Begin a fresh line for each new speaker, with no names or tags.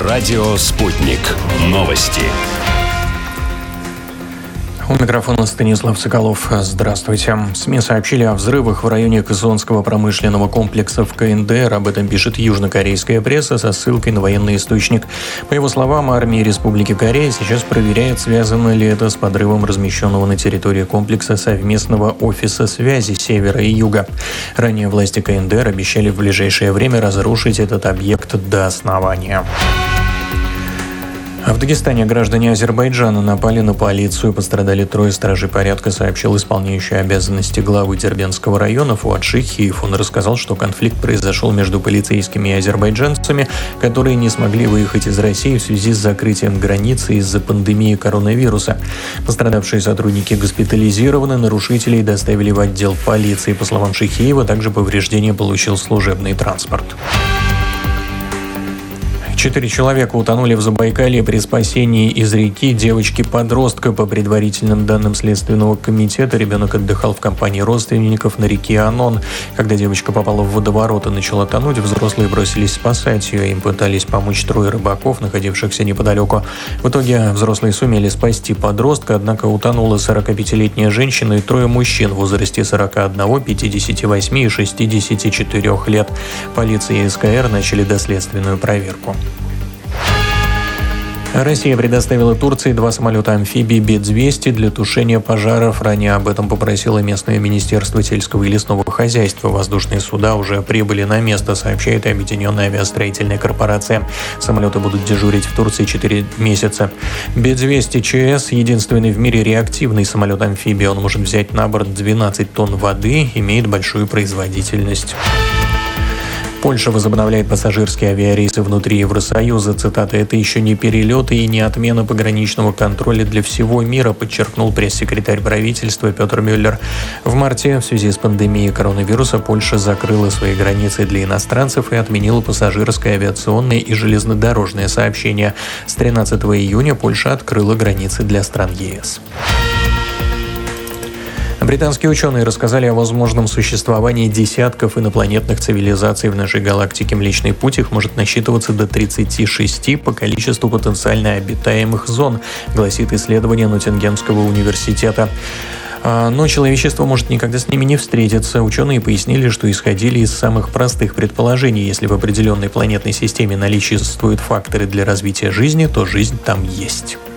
Радио «Спутник». Новости.
У микрофона Станислав Соколов. Здравствуйте. СМИ сообщили о взрывах в районе Кэсонского промышленного комплекса в КНДР. Об этом пишет южнокорейская пресса со ссылкой на военный источник. По его словам, армия Республики Корея сейчас проверяет, связано ли это с подрывом размещенного на территории комплекса совместного офиса связи севера и юга. Ранее власти КНДР обещали в ближайшее время разрушить этот объект до основания. В Дагестане граждане Азербайджана напали на полицию. Пострадали 3 стражей порядка, сообщил исполняющий обязанности главы Дербентского района Фуат Шихиев. Он рассказал, что конфликт произошел между полицейскими и азербайджанцами, которые не смогли выехать из России в связи с закрытием границы из-за пандемии коронавируса. Пострадавшие сотрудники госпитализированы, нарушителей доставили в отдел полиции. По словам Шихиева, также повреждения получил служебный транспорт. 4 человека утонули в Забайкалье при спасении из реки девочки-подростка. По предварительным данным Следственного комитета, ребенок отдыхал в компании родственников на реке Анон. Когда девочка попала в водоворот и начала тонуть, взрослые бросились спасать ее. Им пытались помочь 3 рыбаков, находившихся неподалеку. В итоге взрослые сумели спасти подростка, однако утонула 45-летняя женщина и 3 мужчин в возрасте 41, 58 и 64 лет. Полиция и СКР начали доследственную проверку. Россия предоставила Турции 2 самолета-амфибии Б-200 для тушения пожаров. Ранее об этом попросило местное министерство сельского и лесного хозяйства. Воздушные суда уже прибыли на место, сообщает Объединенная авиастроительная корпорация. Самолеты будут дежурить в Турции 4 месяца. Б-200 ЧС – единственный в мире реактивный самолет-амфибия. Он может взять на борт 12 тонн воды, имеет большую производительность. Польша возобновляет пассажирские авиарейсы внутри Евросоюза. Цитата: «Это еще не перелеты и не отмена пограничного контроля для всего мира», подчеркнул пресс-секретарь правительства Петр Мюллер. В марте в связи с пандемией коронавируса Польша закрыла свои границы для иностранцев и отменила пассажирское, авиационное и железнодорожное сообщение. С 13 июня Польша открыла границы для стран ЕС. Британские ученые рассказали о возможном существовании десятков инопланетных цивилизаций в нашей галактике. Млечный Путь их может насчитываться до 36 по количеству потенциально обитаемых зон, гласит исследование Ноттингемского университета. Но человечество может никогда с ними не встретиться. Ученые пояснили, что исходили из самых простых предположений. Если в определенной планетной системе наличествуют факторы для развития жизни, то жизнь там есть.